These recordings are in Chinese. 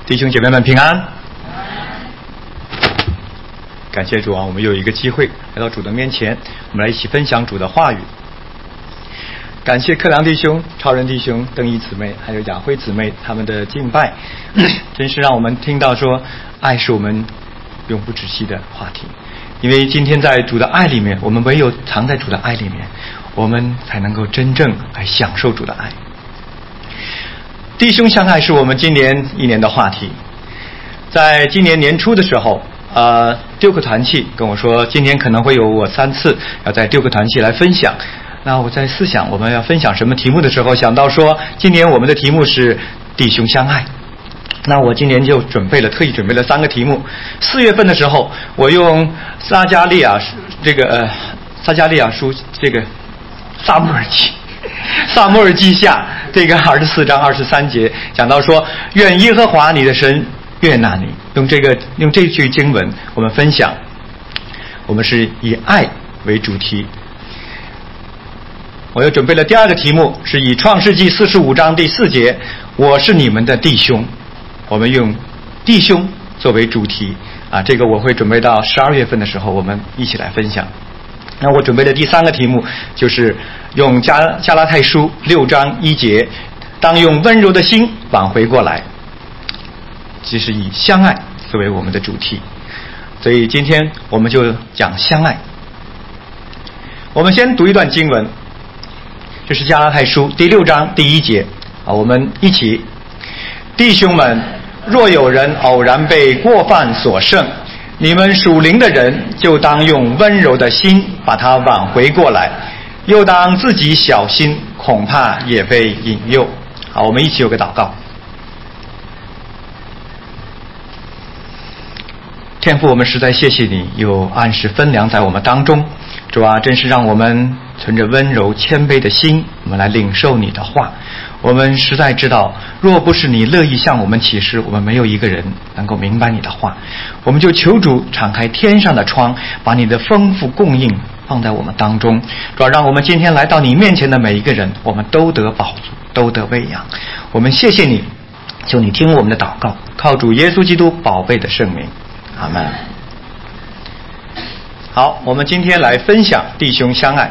弟兄姐妹们平安。感谢主啊，我们又有一个机会来到主的面前，我们来一起分享主的话语。感谢克良弟兄、超人弟兄、邓怡姊妹还有雅慧姊妹他们的敬拜，真是让我们听到说爱是我们永不止息的话题。因为今天在主的爱里面，我们唯有藏在主的爱里面，我们才能够真正来享受主的爱。弟兄相爱是我们今年一年的话题。在今年年初的时候丢克团契跟我说，今年可能会有我3次要在丢克团契来分享。那我在思想我们要分享什么题目的时候，想到说今年我们的题目是弟兄相爱。那我今年就特意准备了3个题目。4月份的时候，我用撒迦利亚书这个撒母耳记下这个24章23节，讲到说愿耶和华你的神悦纳你。用这句经文我们分享，我们是以爱为主题。我又准备了第2个题目，是以创世纪45章第4节，我是你们的弟兄。我们用弟兄作为主题这个我会准备到12月份的时候我们一起来分享。那我准备的第3个题目就是用加拉太书6章1节，当用温柔的心挽回过来，即是以相爱作为我们的主题。所以今天我们就讲相爱。我们先读一段经文，这是加拉太书第6章第1节我们一起。弟兄们，若有人偶然被过犯所胜，你们属灵的人就当用温柔的心把他挽回过来，又当自己小心，恐怕也被引诱。好，我们一起有个祷告。天父，我们实在谢谢你有按时分粮在我们当中。主啊，真是让我们存着温柔谦卑的心，我们来领受你的话。我们实在知道，若不是你乐意向我们启示，我们没有一个人能够明白你的话。我们就求主敞开天上的窗，把你的丰富供应放在我们当中。主啊，让我们今天来到你面前的每一个人，我们都得饱足，都得喂养。我们谢谢你，求你听我们的祷告，靠主耶稣基督宝贝的圣名，阿们。好，我们今天来分享弟兄相爱。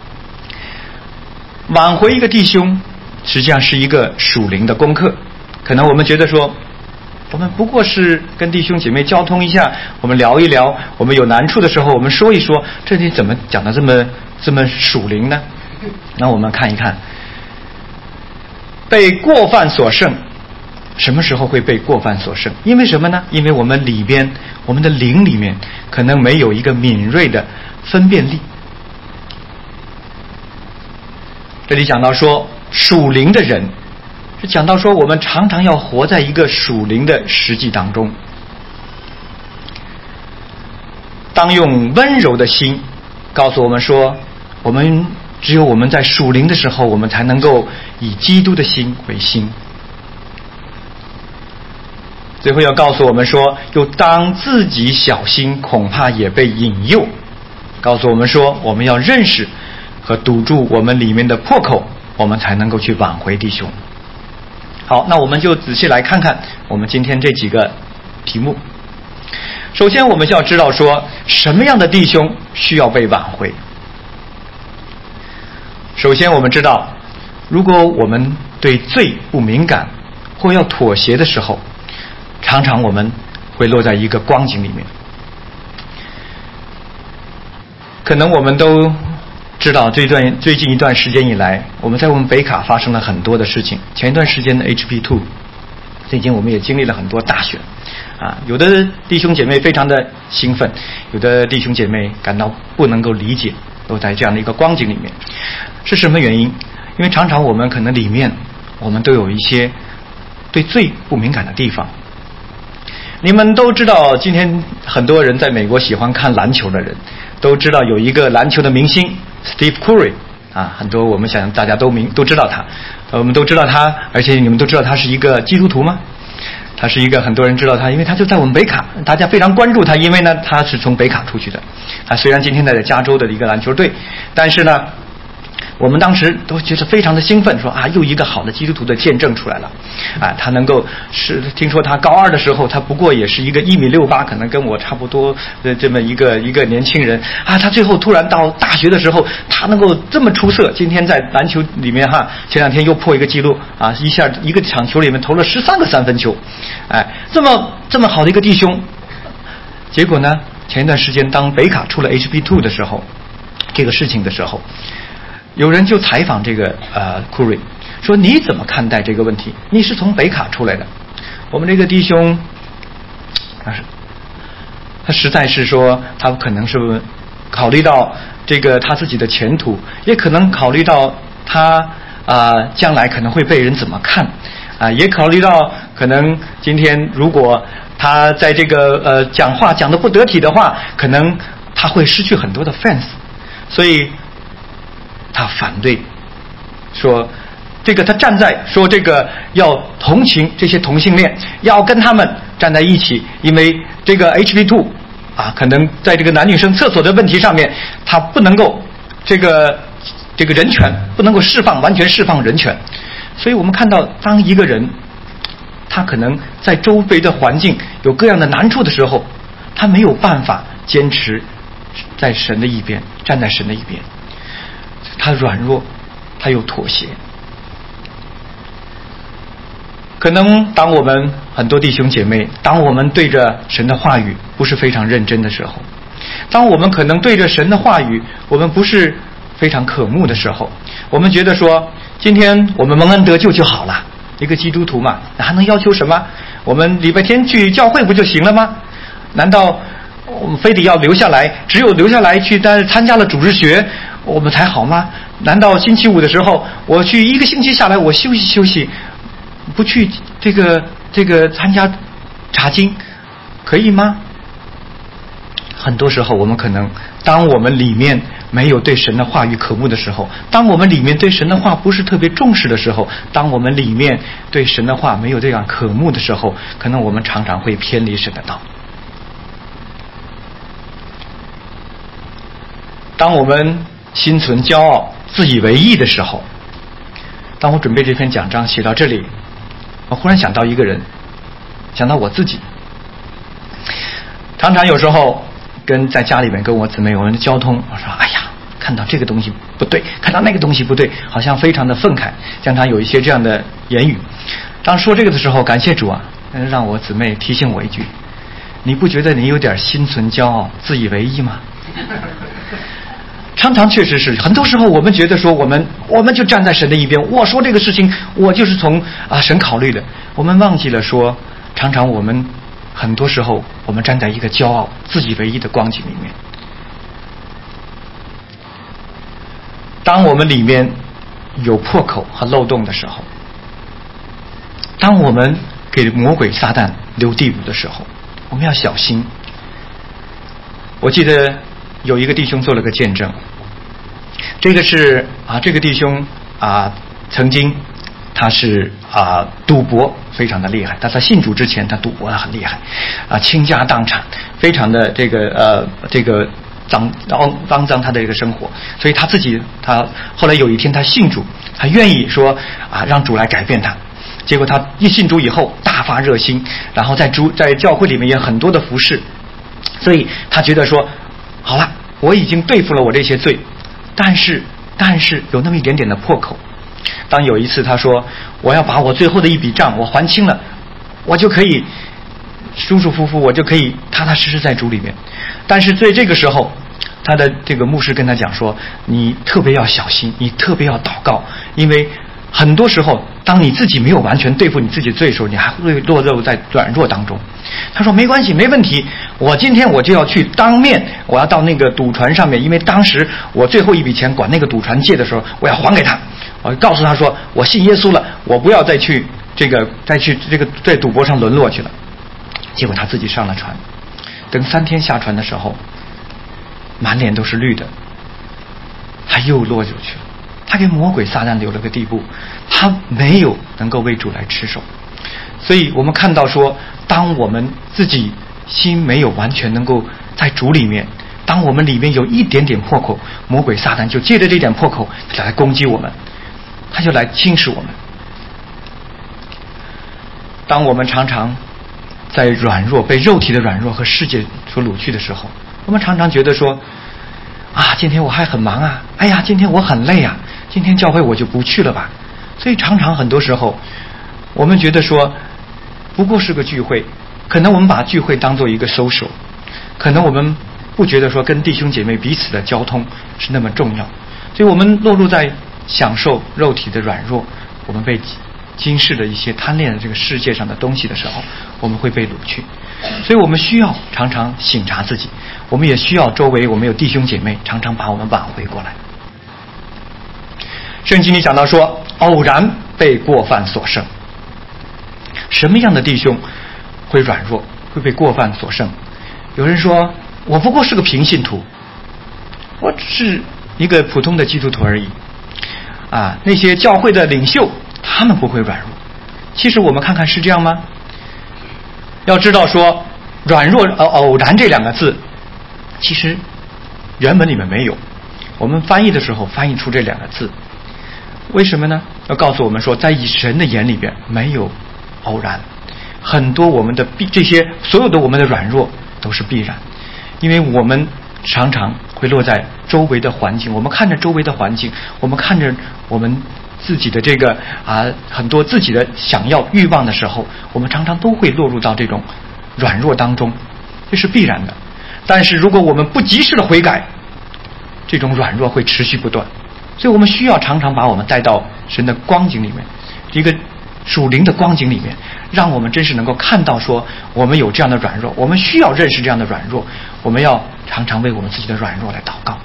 挽回一个弟兄实际上是一个属灵的功课。可能我们觉得说，我们不过是跟弟兄姐妹交通一下，我们聊一聊，我们有难处的时候我们说一说，这你怎么讲得这么属灵呢？那我们看一看，被过犯所胜，什么时候会被过犯所胜？因为什么呢？因为我们里边，我们的灵里面可能没有一个敏锐的分辨力。这里讲到说属灵的人，是讲到说我们常常要活在一个属灵的实际当中，当用温柔的心告诉我们说，只有我们在属灵的时候，我们才能够以基督的心为心。最后要告诉我们说，又当自己小心，恐怕也被引诱。告诉我们说，我们要认识和堵住我们里面的破口，我们才能够去挽回弟兄。好，那我们就仔细来看看我们今天这几个题目。首先我们就要知道说，什么样的弟兄需要被挽回。首先我们知道，如果我们对罪不敏感或要妥协的时候，常常我们会落在一个光景里面。可能我们都知道最近一段时间以来，我们北卡发生了很多的事情。前一段时间的 HP2， 最近我们也经历了很多大选有的弟兄姐妹非常的兴奋，有的弟兄姐妹感到不能够理解，都在这样的一个光景里面。是什么原因？因为常常我们可能里面我们都有一些对罪不敏感的地方。你们都知道，今天很多人在美国喜欢看篮球的人都知道有一个篮球的明星 Steve Curry 很多我们想大家都知道他，我们都知道他，而且你们都知道他是一个基督徒吗？他是一个很多人知道他，因为他就在我们北卡，大家非常关注他，因为呢他是从北卡出去的。他虽然今天在加州的一个篮球队，但是呢我们当时都觉得非常的兴奋，说啊，又一个好的基督徒的见证出来了，啊，他能够听说他高2的时候，他不过也是一个1.68米，可能跟我差不多的这么一个年轻人啊，他最后突然到大学的时候，他能够这么出色，今天在篮球里面哈，前2天又破一个记录啊，一下一个场球里面投了13个3分球，哎，这么好的一个弟兄，结果呢，前一段时间当北卡出了 HP2 的时候，这个事情的时候，有人就采访这个库瑞，说你怎么看待这个问题？你是从北卡出来的，我们这个弟兄，他实在是说，他可能是考虑到这个他自己的前途，也可能考虑到他将来可能会被人怎么看，也考虑到可能今天如果他在这个讲话讲得不得体的话，可能他会失去很多的 fans， 所以他反对，说这个他站在说这个要同情这些同性恋，要跟他们站在一起，因为这个 HB2 可能在这个男女生厕所的问题上面，他不能够这个人权不能够完全释放人权，所以我们看到当一个人他可能在周围的环境有各样的难处的时候，他没有办法坚持在神的一边，站在神的一边，他软弱，他有妥协。可能当我们很多弟兄姐妹，当我们对着神的话语不是非常认真的时候，当我们可能对着神的话语我们不是非常渴慕的时候，我们觉得说今天我们蒙恩得救就好了，一个基督徒嘛，还能要求什么？我们礼拜天去教会不就行了吗？难道我们非得要留下来，只有留下来去参加了主日学我们才好吗？难道星期五的时候我去1个星期下来我休息休息，不去这个参加查经可以吗？很多时候我们可能当我们里面没有对神的话语渴慕的时候，当我们里面对神的话不是特别重视的时候，当我们里面对神的话没有这样渴慕的时候，可能我们常常会偏离神的道。当我们心存骄傲自以为意的时候，当我准备这篇讲章写到这里，我忽然想到一个人，想到我自己。常常有时候在家里面跟我姊妹我们的交通，我说哎呀，看到这个东西不对，看到那个东西不对，好像非常的愤慨，经常有一些这样的言语。当说这个的时候，感谢主啊，让我姊妹提醒我一句，你不觉得你有点心存骄傲自以为意吗？常常确实是，很多时候我们觉得说我们就站在神的一边，我说这个事情我就是从神考虑的，我们忘记了说，常常我们很多时候我们站在一个骄傲自以为意的光景里面。当我们里面有破口和漏洞的时候，当我们给魔鬼撒旦留地步的时候，我们要小心。我记得有一个弟兄做了个见证，这个弟兄曾经他是赌博非常的厉害，他在信主之前他赌博很厉害倾家荡产，非常的这个肮脏他的这个生活，所以他后来有一天他信主，他愿意说让主来改变他。结果他一信主以后大发热心，然后在教会里面也很多的服事，所以他觉得说好了，我已经对付了我这些罪，但是有那么一点点的破口。当有一次他说我要把我最后的一笔账我还清了，我就可以舒舒服服，我就可以踏踏实实在主里面。但是在这个时候，他的这个牧师跟他讲说，你特别要小心，你特别要祷告，因为很多时候当你自己没有完全对付你自己罪的时候，你还会落入在软弱当中。他说没关系，没问题，我今天我就要去当面，我要到那个赌船上面，因为当时我最后一笔钱管那个赌船借的时候，我要还给他，我告诉他说我信耶稣了，我不要再去在赌博上沦落去了。结果他自己上了船，等3天下船的时候，满脸都是绿的，他又落下去了。他给魔鬼撒旦留了个地步，他没有能够为主来持守。所以我们看到说，当我们自己心没有完全能够在主里面， 当我们里面有一点点破口，魔鬼撒旦就借着这点破口来攻击我们，他就来侵蚀我们。当我们常常在软弱，被肉体的软弱和世界所掳去的时候，我们常常觉得说啊，今天我还很忙啊，哎呀，今天我很累啊，今天教会我就不去了吧。所以常常很多时候我们觉得说不过是个聚会，可能我们把聚会当做一个 social， 可能我们不觉得说跟弟兄姐妹彼此的交通是那么重要，所以我们落入在享受肉体的软弱，我们被今世的一些贪恋的这个世界上的东西的时候，我们会被掳去。所以我们需要常常省察自己，我们也需要周围我们有弟兄姐妹常常把我们挽回过来。圣经里讲到说，偶然被过犯所胜。什么样的弟兄会软弱，会被过犯所胜？有人说我不过是个平信徒，我只是一个普通的基督徒而已啊，那些教会的领袖他们不会软弱。其实我们看看是这样吗？要知道说软弱偶然这两个字其实原文里面没有，我们翻译的时候翻译出这两个字，为什么呢？要告诉我们说在神的眼里边没有偶然，很多我们的这些所有的我们的软弱都是必然，因为我们常常会落在周围的环境，我们看着周围的环境，我们看着我们自己的这个很多自己的想要欲望的时候，我们常常都会落入到这种软弱当中，这是必然的。但是如果我们不及时的悔改，这种软弱会持续不断。所以我们需要常常把我们带到神的光景里面，一个属灵的光景里面，让我们真是能够看到说我们有这样的软弱，我们需要认识这样的软弱，我们要常常为我们自己的软弱来祷告。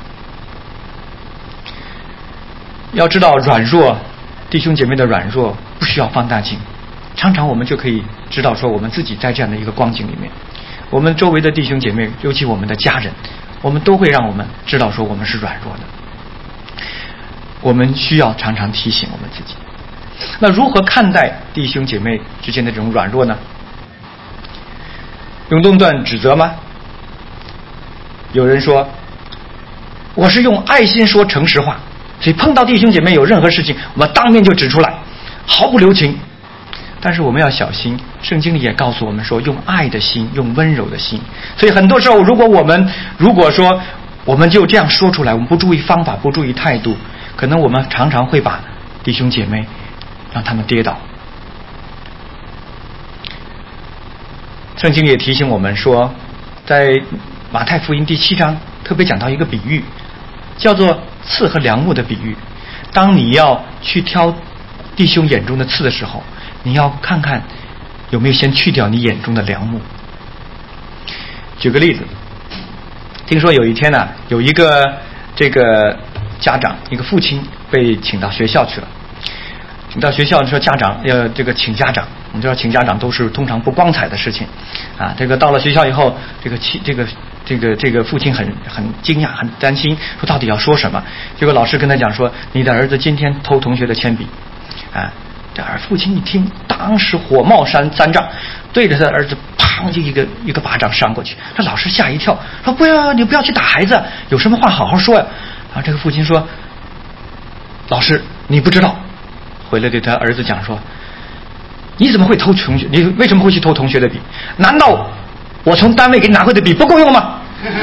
要知道软弱，弟兄姐妹的软弱不需要放大镜，常常我们就可以知道说我们自己在这样的一个光景里面，我们周围的弟兄姐妹，尤其我们的家人，我们都会让我们知道说我们是软弱的。我们需要常常提醒我们自己。那如何看待弟兄姐妹之间的这种软弱呢？用论断指责吗？有人说我是用爱心说诚实话，所以碰到弟兄姐妹有任何事情我们当面就指出来，毫不留情。但是我们要小心，圣经里也告诉我们说用爱的心，用温柔的心。所以很多时候如果说我们就这样说出来，我们不注意方法，不注意态度，可能我们常常会把弟兄姐妹让他们跌倒。圣经也提醒我们说，在马太福音第7章特别讲到一个比喻，叫做刺和梁木的比喻。当你要去挑弟兄眼中的刺的时候，你要看看有没有先去掉你眼中的梁木。举个例子，听说有一天呢，有一个这个家长，一个父亲被请到学校去了。请到学校说家长要这个请家长，我们知道请家长都是通常不光彩的事情啊。这个到了学校以后，这个父亲很惊讶，很担心，说到底要说什么。结果老师跟他讲说，你的儿子今天偷同学的铅笔啊。这父亲一听，当时火冒三丈，对着他的儿子砰就一个巴掌扇过去。这老师吓一跳，说不要，你不要去打孩子，有什么话好好说呀。然后这个父亲说，老师你不知道，回来对他儿子讲说，你怎么会偷同学？你为什么会去偷同学的笔？难道我从单位给你拿回的笔不够用吗？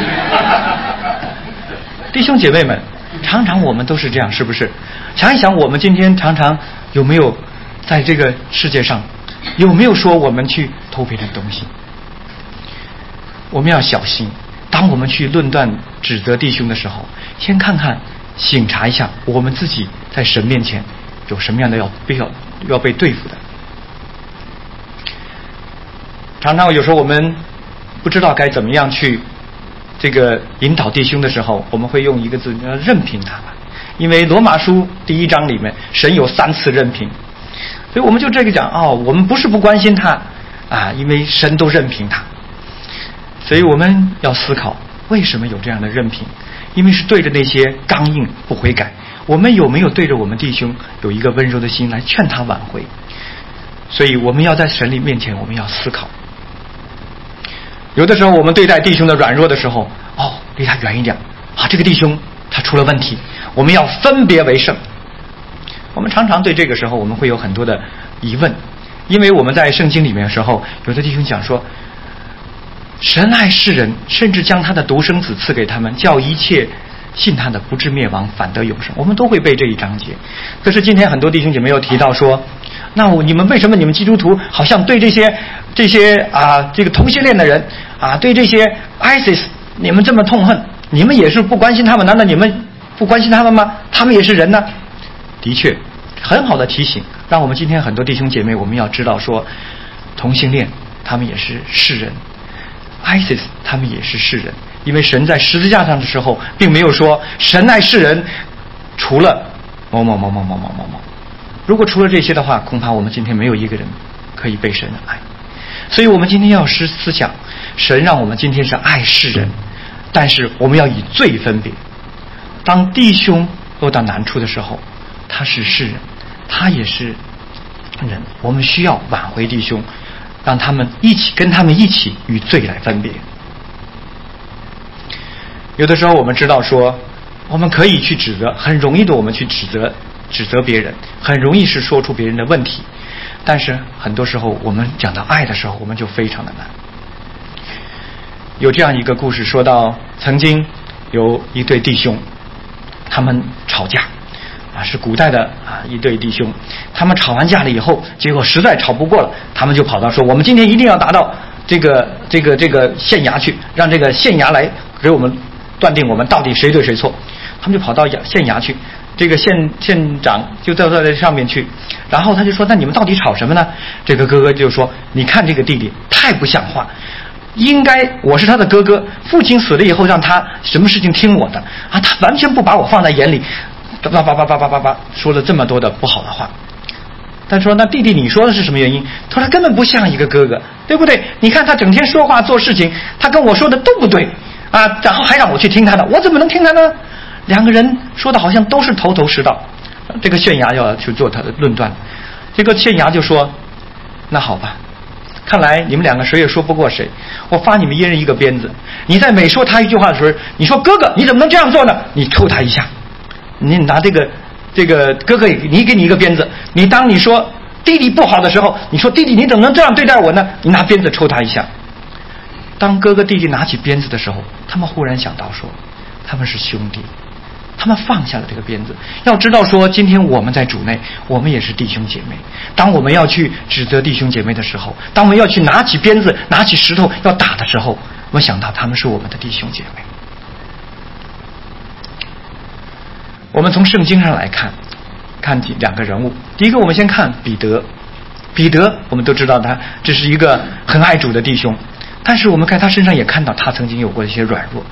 弟兄姐妹们，常常我们都是这样，是不是？想一想，我们今天常常有没有在这个世界上，有没有说我们去偷别人的东西？我们要小心，当我们去论断指责弟兄的时候，先看看省察一下我们自己在神面前有什么样的要被对付的。常常有时候我们不知道该怎么样去这个引导弟兄的时候，我们会用一个字，任凭他吧。因为罗马书第1章里面神有3次任凭，所以我们就这个讲我们不是不关心他啊，因为神都任凭他。所以我们要思考为什么有这样的任凭，因为是对着那些刚硬不悔改，我们有没有对着我们弟兄有一个温柔的心来劝他挽回？所以我们要在神里面前，我们要思考。有的时候我们对待弟兄的软弱的时候， 离他远一点啊！这个弟兄他出了问题，我们要分别为圣。我们常常对这个时候我们会有很多的疑问，因为我们在圣经里面的时候，有的弟兄讲说，神爱世人，甚至将他的独生子赐给他们，叫一切信他的不至灭亡，反得永生。我们都会背这一章节。可是今天很多弟兄姐妹又提到说，那你们为什么你们基督徒好像对这些这个同性恋的人啊，对这些 ISIS 你们这么痛恨？你们也是不关心他们？难道你们不关心他们吗？他们也是人呢。的确，很好的提醒，让我们今天很多弟兄姐妹我们要知道说，同性恋他们也是世人，ISIS 他们也是世人。因为神在十字架上的时候并没有说神爱世人除了某某某某某某某某，如果除了这些的话，恐怕我们今天没有一个人可以被神爱。所以我们今天要思想，神让我们今天是爱世人，但是我们要以罪分别。当弟兄落到难处的时候，他是世人，他也是人，我们需要挽回弟兄，让他们跟他们一起与罪来分别。有的时候我们知道说，我们可以去指责，很容易的我们去指责别人，很容易是说出别人的问题，但是很多时候我们讲到爱的时候，我们就非常的难。有这样一个故事，说到曾经有一对弟兄，他们吵架是古代的一对弟兄，他们吵完架了以后，结果实在吵不过了，他们就跑到说，我们今天一定要达到这个县衙去，让这个县衙来给我们断定我们到底谁对谁错。他们就跑到县衙去，这个县长就到这上面去，然后他就说，那你们到底吵什么呢？这个哥哥就说，你看这个弟弟太不像话，应该我是他的哥哥，父亲死了以后让他什么事情听我的啊，他完全不把我放在眼里，叭说了这么多的不好的话。他说，那弟弟你说的是什么原因？他说他根本不像一个哥哥，对不对？你看他整天说话做事情，他跟我说的都不对啊，然后还让我去听他的，我怎么能听他呢？两个人说的好像都是头头是道。这个县衙要去做他的论断，这个县衙就说，那好吧，看来你们两个谁也说不过谁，我发你们一人一个鞭子，你在每说他一句话的时候，你说哥哥你怎么能这样做呢？你抽他一下，你拿这个哥哥你给你一个鞭子，当你说弟弟不好的时候，你说弟弟你怎么能这样对待我呢？你拿鞭子抽他一下。当哥哥弟弟拿起鞭子的时候，他们忽然想到说，他们是兄弟，他们放下了这个鞭子。要知道说，今天我们在主内，我们也是弟兄姐妹。当我们要去指责弟兄姐妹的时候，当我们要去拿起鞭子拿起石头要打的时候，我们想到他们是我们的弟兄姐妹。我们从圣经上来看两个人物。第一个我们先看彼得我们都知道他这是一个很爱主的弟兄，但是我们在他身上也看到他曾经有过一些软弱。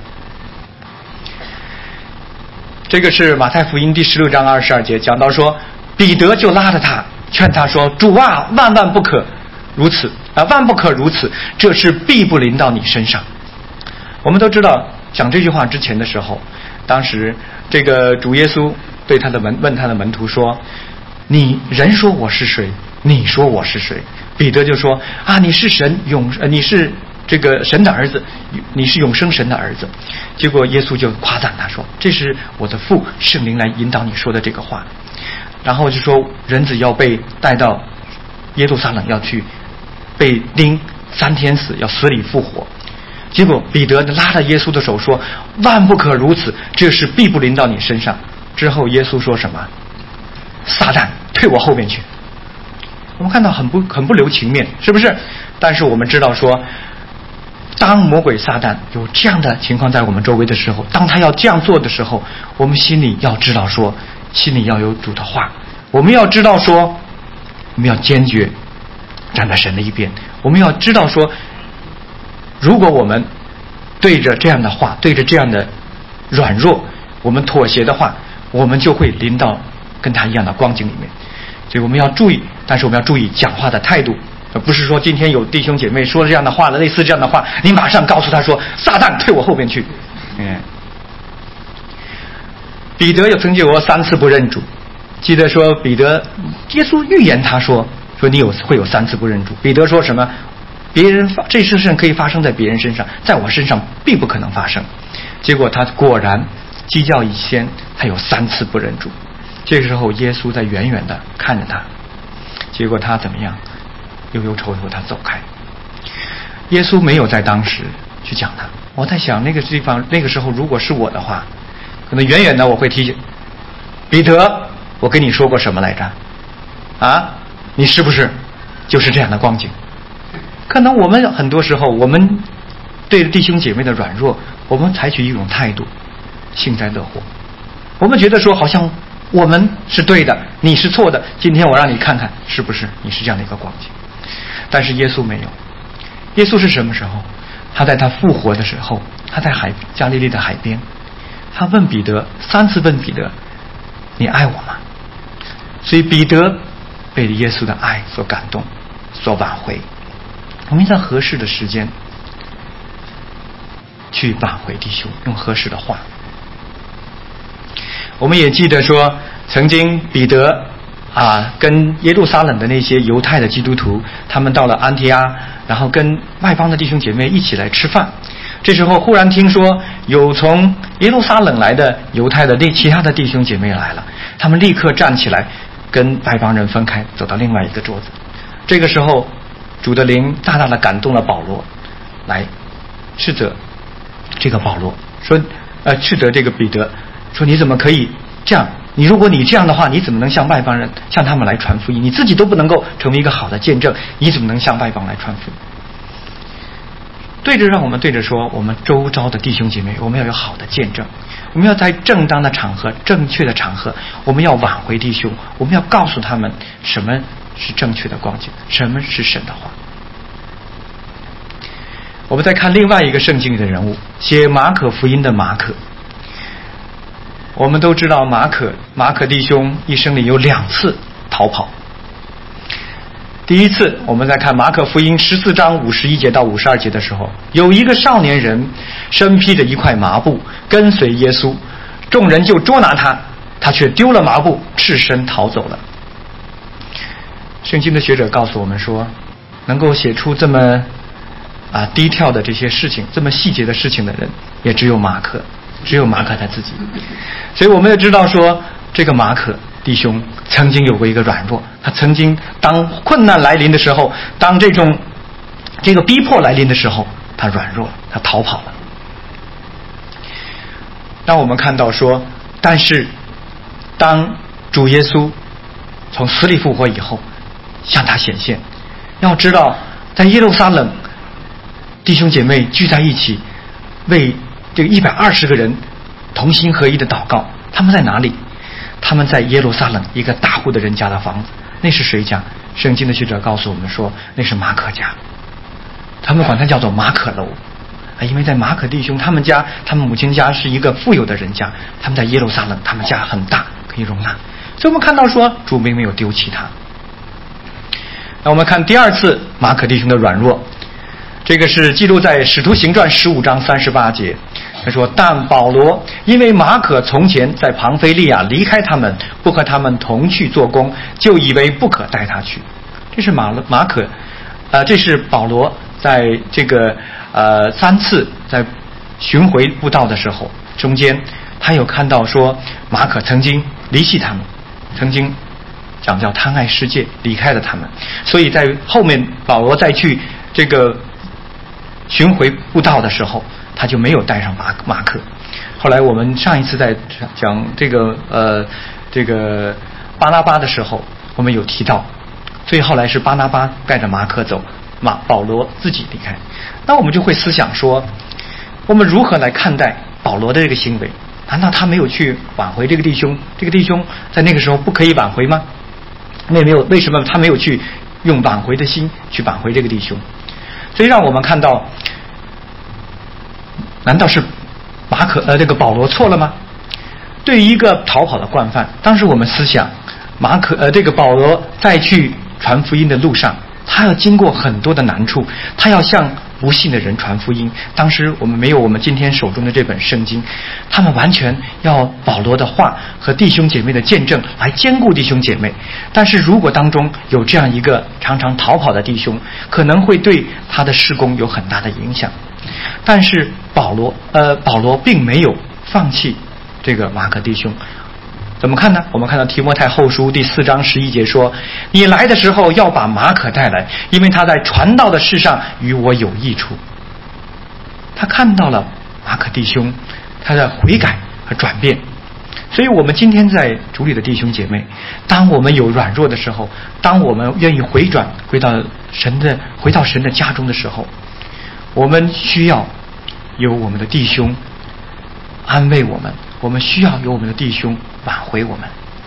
这个是马太福音第16章22节讲到说，彼得就拉着他劝他说，主啊，万万不可如此万不可如此，这事必不临到你身上。我们都知道讲这句话之前的时候，当时这个主耶稣对问他的门徒说，你人说我是谁？你说我是谁？彼得就说你是你是这个神的儿子，你是永生神的儿子。结果耶稣就夸赞他说，这是我的父圣灵来引导你说的这个话。然后就说人子要被带到耶路撒冷，要去被钉3天死，要死里复活。结果彼得拉着耶稣的手说，万不可如此，这事必不临到你身上。之后耶稣说什么？撒旦退我后面去。我们看到很不留情面，是不是？但是我们知道说，当魔鬼撒旦有这样的情况在我们周围的时候，当他要这样做的时候，我们心里要知道说，心里要有主的话，我们要知道说，我们要坚决站在神的一边。我们要知道说，如果我们对着这样的话，对着这样的软弱，我们妥协的话，我们就会临到跟他一样的光景里面。所以我们要注意，但是我们要注意讲话的态度，而不是说今天有弟兄姐妹说这样的话了，类似这样的话，你马上告诉他说，撒旦退我后面去。彼得有曾经有3次不认主，记得说耶稣预言他说你会有3次不认主。彼得说什么？这事情可以发生在别人身上，在我身上并不可能发生。 结果他果然鸡叫一先，他有3次不认主。这个时候耶稣在远远的看着他，结果他怎么样？忧忧愁愁他走开。耶稣没有在当时去讲他。我在想那个地方，那个时候如果是我的话，可能远远的我会提醒彼得，我跟你说过什么来着？啊，你是不是就是这样的光景？可能我们很多时候，我们对弟兄姐妹的软弱，我们采取一种态度，幸灾乐祸。我们觉得说好像我们是对的，你是错的，今天我让你看看是不是你是这样的一个光景。但是耶稣没有。耶稣是什么时候？他在他复活的时候，他在加利利的海边，他问彼得，3次问彼得，你爱我吗？所以彼得被耶稣的爱所感动，所挽回。我们在合适的时间去挽回弟兄，用合适的话。我们也记得说，曾经彼得跟耶路撒冷的那些犹太的基督徒，他们到了安提阿，然后跟外邦的弟兄姐妹一起来吃饭。这时候忽然听说有从耶路撒冷来的犹太的其他的弟兄姐妹来了，他们立刻站起来跟外邦人分开，走到另外一个桌子。这个时候主的灵大大的感动了保罗，来斥责这个保罗，说斥责这个彼得，说你怎么可以这样？如果你这样的话，你怎么能向外邦人向他们来传福音？你自己都不能够成为一个好的见证，你怎么能向外邦来传福音？让我们对着说，我们周遭的弟兄姐妹，我们要有好的见证，我们要在正当的场合、正确的场合，我们要挽回弟兄，我们要告诉他们什么是正确的光景，什么是神的话。我们再看另外一个圣经里的人物，写马可福音的马可。我们都知道马可弟兄一生里有2次逃跑。第一次，我们在看马可福音14章51节到52节的时候，有一个少年人身披着一块麻布跟随耶稣，众人就捉拿他，他却丢了麻布，赤身逃走了。圣经的学者告诉我们说，能够写出这么低调的这些事情，这么细节的事情的人，也只有马可他自己。所以我们也知道说，这个马可弟兄曾经有过一个软弱，他曾经当困难来临的时候，当这个逼迫来临的时候，他软弱了，他逃跑了。让我们看到说，但是当主耶稣从死里复活以后，向他显现。要知道，在耶路撒冷，弟兄姐妹聚在一起，为这个120个人同心合一的祷告。他们在哪里？他们在耶路撒冷一个大户的人家的房子。那是谁家？圣经的学者告诉我们说，那是马可家。他们管它叫做马可楼，因为在马可弟兄他们家，他们母亲家是一个富有的人家，他们在耶路撒冷，他们家很大，可以容纳。所以我们看到说，主并没有丢弃他。那我们看第2次马可弟兄的软弱，这个是记录在使徒行传15章38节。他说，但保罗因为马可从前在庞菲利亚离开他们，不和他们同去做工，就以为不可带他去。这是马可这是保罗在这个3次在巡回布道的时候，中间他有看到说马可曾经离弃他们，曾经讲叫贪爱世界，离开了他们。所以在后面保罗再去这个巡回布道的时候，他就没有带上马可。后来我们上一次在讲这个巴拿巴的时候，我们有提到，所以后来是巴拿巴带着马可走，保罗自己离开。那我们就会思想说，我们如何来看待保罗的这个行为？难道他没有去挽回这个弟兄？这个弟兄在那个时候不可以挽回吗？为什么他没有去用挽回的心去挽回这个弟兄？所以让我们看到，难道是这个保罗错了吗？对于一个逃跑的惯犯，当时我们思想这个保罗在去传福音的路上，他要经过很多的难处，他要向不信的人传福音。当时我们没有我们今天手中的这本圣经，他们完全要保罗的话和弟兄姐妹的见证来兼顾弟兄姐妹。但是如果当中有这样一个常常逃跑的弟兄，可能会对他的事工有很大的影响。 但是保罗并没有放弃这个马可弟兄。怎么看呢？我们看到提摩太后书第4章11节说，你来的时候要把马可带来，因为他在传道的事上与我有益处。他看到了马可弟兄他的悔改和转变。所以我们今天在主里的弟兄姐妹，当我们有软弱的时候，当我们愿意回到神的家中的时候，我们需要有我们的弟兄安慰我们，我们需要有我们的弟兄挽回我们。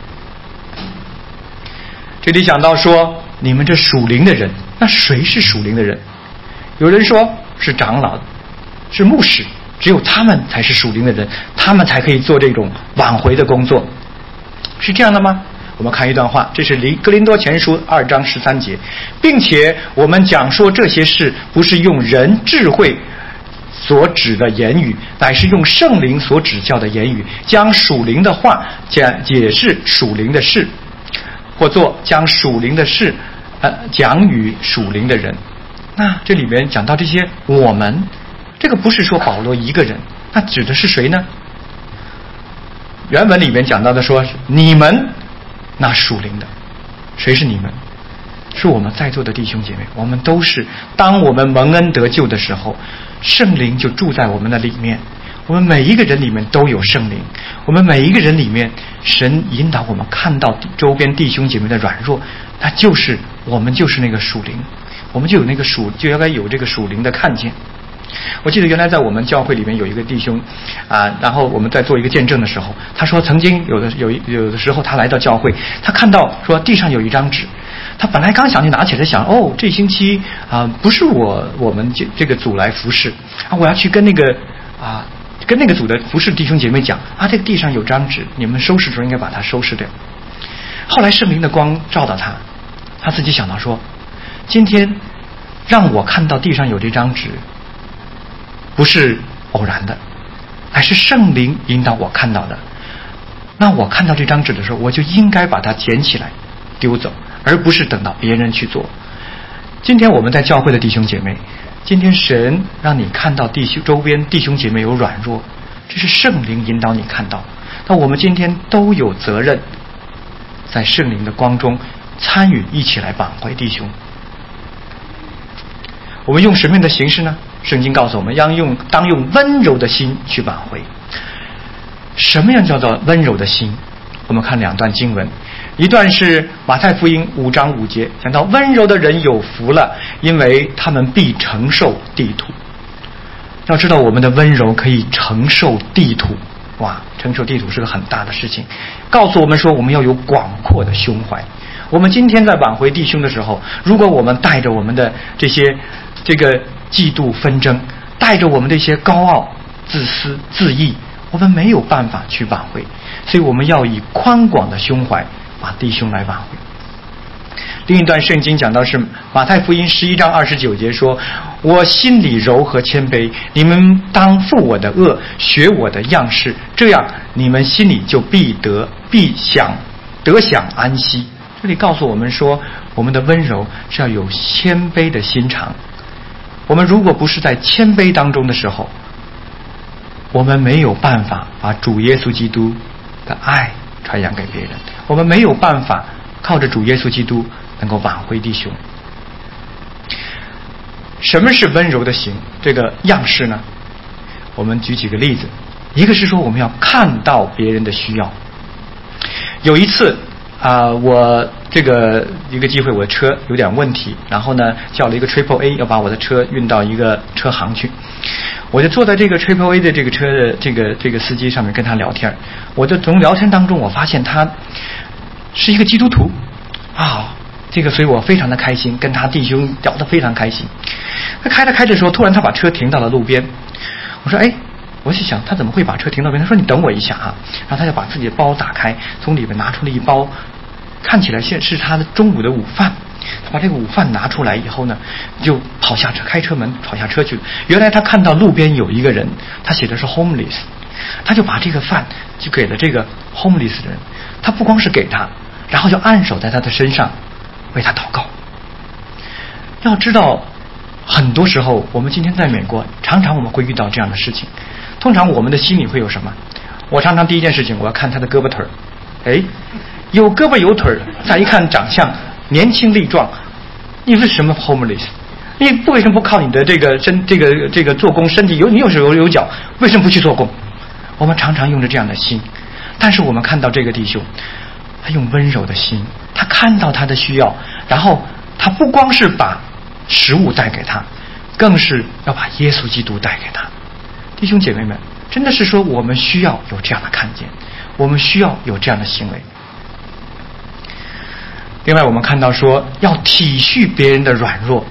这里讲到说，你们这属灵的人，那谁是属灵的人？有人说是长老，是牧师，只有他们才是属灵的人，他们才可以做这种挽回的工作。是这样的吗？我们看一段话，这是哥林多前书2章13节，并且我们讲说这些事，不是用人智慧所指的言语，乃是用圣灵所指教的言语，将属灵的话解释属灵的事，或作将属灵的事讲与属灵的人。那这里面讲到这些我们，这个不是说保罗一个人，那指的是谁呢？原文里面讲到的说你们那属灵的，谁是你们？是我们在座的弟兄姐妹，我们都是，当我们蒙恩得救的时候，圣灵就住在我们的里面，我们每一个人里面都有圣灵，我们每一个人里面神引导我们看到周边弟兄姐妹的软弱，那就是我们就是那个属灵，我们就有那个就应该有这个属灵的看见。我记得原来在我们教会里面有一个弟兄然后我们在做一个见证的时候，他说曾经有的时候他来到教会，他看到说地上有一张纸，他本来刚想去拿起来想，这星期不是我们这个组来服侍我要去跟那个组的服侍弟兄姐妹讲这个地上有张纸，你们收拾的时候应该把它收拾掉。后来圣灵的光照到他自己想到说，今天让我看到地上有这张纸不是偶然的，还是圣灵引导我看到的。那我看到这张纸的时候，我就应该把它捡起来丢走，而不是等到别人去做。今天我们在教会的弟兄姐妹，今天神让你看到周边弟兄姐妹有软弱，这是圣灵引导你看到。那我们今天都有责任在圣灵的光中参与，一起来挽回弟兄。我们用什么样的形式呢？圣经告诉我们当用温柔的心去挽回。什么样叫做温柔的心？我们看2段经文，一段是马太福音5章5节，讲到温柔的人有福了，因为他们必承受地土。要知道我们的温柔可以承受地土，承受地土是个很大的事情，告诉我们说我们要有广阔的胸怀。我们今天在挽回弟兄的时候，如果我们带着我们的这个嫉妒纷争，带着我们这些高傲自私自义，我们没有办法去挽回，所以我们要以宽广的胸怀把弟兄来挽回。另一段圣经讲到是马太福音11章29节说，我心里柔和谦卑，你们当负我的恶，学我的样式，这样你们心里就必得享安息。这里告诉我们说，我们的温柔是要有谦卑的心肠。我们如果不是在谦卑当中的时候，我们没有办法把主耶稣基督的爱传扬给别人，我们没有办法靠着主耶稣基督能够挽回弟兄。什么是温柔的行这个样式呢？我们举几个例子。一个是说我们要看到别人的需要。有一次我一个机会，我的车有点问题，然后呢叫了一个 Triple A 要把我的车运到一个车行去。我就坐在这个 Triple A 的这个车的这个司机上面跟他聊天。我就从聊天当中我发现他是一个基督徒所以我非常的开心，跟他弟兄聊得非常开心。他开着的时候，突然他把车停到了路边。我说我就想他怎么会把车停到路边？他说你等我一下然后他就把自己的包打开，从里面拿出了一包看起来是他的中午的午饭。他把这个午饭拿出来以后呢，就跑下车，开车门跑下车去。原来他看到路边有一个人，他写的是 homeless， 他就把这个饭就给了这个 homeless 的人。他不光是给他，然后就按手在他的身上为他祷告。要知道很多时候我们今天在美国常常我们会遇到这样的事情，通常我们的心里会有什么？我常常第一件事情我要看他的胳膊腿儿，有胳膊有腿儿，再一看长相年轻力壮，你是什么 homeless？ 你为什么不靠你的这个做工，身体你有手有脚，为什么不去做工？我们常常用着这样的心，但是我们看到这个弟兄，他用温柔的心，他看到他的需要，然后他不光是把食物带给他，更是要把耶稣基督带给他。弟兄姐妹们，真的是说我们需要有这样的看见，我们需要有这样的行为。另外我们看到说要体恤别人的软弱，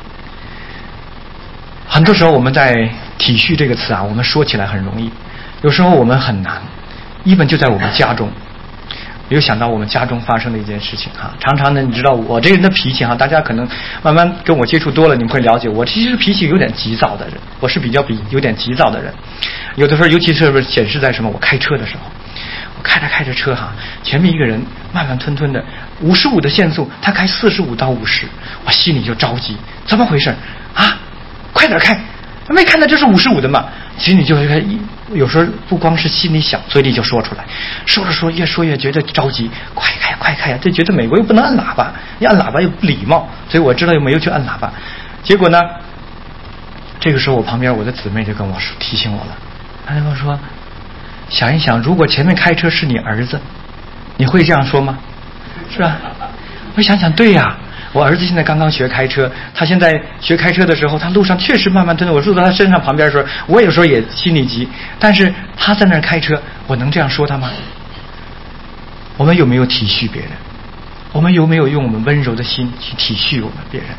很多时候我们在体恤这个词啊，我们说起来很容易，有时候我们很难。一本就在我们家中，有想到我们家中发生的一件事情哈。常常呢，你知道我这个人的脾气哈，大家可能慢慢跟我接触多了，你们会了解我其实脾气有点急躁的人，我是有点急躁的人。有的时候，尤其是显示在什么？我开车的时候，我开着车哈，前面一个人慢慢吞吞的，55的限速，他开45到50，我心里就着急，怎么回事啊？快点开！没看到这是55的嘛？心里就是有时候不光是心里想，嘴里就说出来，说着说越说越觉得着急，快开呀！就觉得美国又不能按喇叭，你按喇叭又不礼貌，所以我知道又没有去按喇叭。结果呢，这个时候我旁边我的姊妹就跟我说提醒我了，她就跟我说，想一想，如果前面开车是你儿子，你会这样说吗？是吧？我想想，对呀。我儿子现在刚刚学开车，他现在学开车的时候，他路上确实慢慢吞。我坐在他身上旁边的时候，我有时候也心里急，但是他在那儿开车，我能这样说他吗？我们有没有体恤别人？我们有没有用我们温柔的心去体恤我们别人？